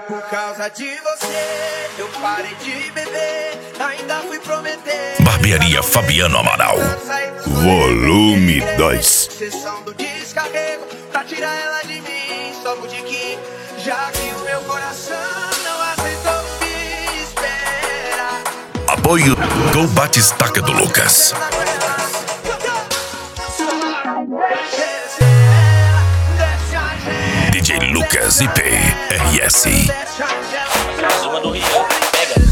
Por causa de você, eu parei de beber, ainda fui prometer. Barbearia Fabiano Amaral, volume 2. Sessão do descarrego, pra tirar ela de mim, só pude que, já que o meu coração não aceitou me esperar. Apoio Gol Batistaca do Lucas. DJ Lucas IP RS. Mais uma do Rio, pega.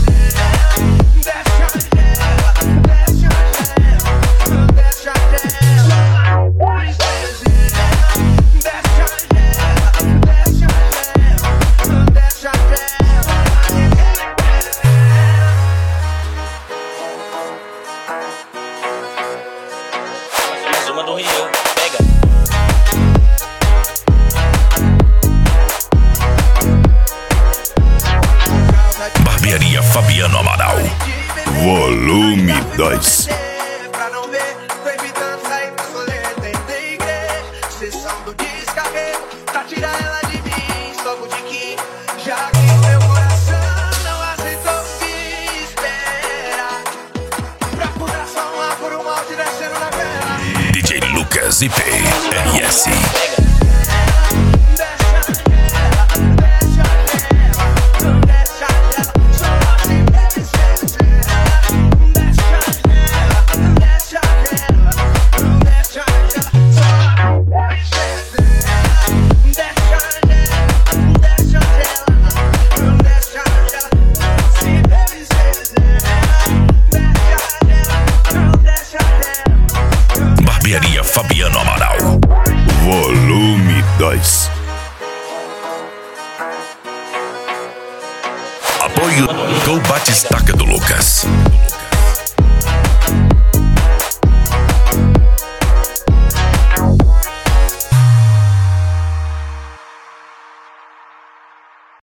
Mais uma do Rio, pega. Barbearia Fabiano Amaral, volume 2. Pra não ver, tô evitando sair pra soleta, tentei crer. Sessão do descarrego, pra tirar ela de mim, só pude que, já que o meu coração não aceitou me esperar. Pra pudrar só uma por uma, te descendo na vela. DJ Lucas IP RS. Barbearia Fabiano Amaral, volume 2. Apoio Gol Batistaca do Lucas.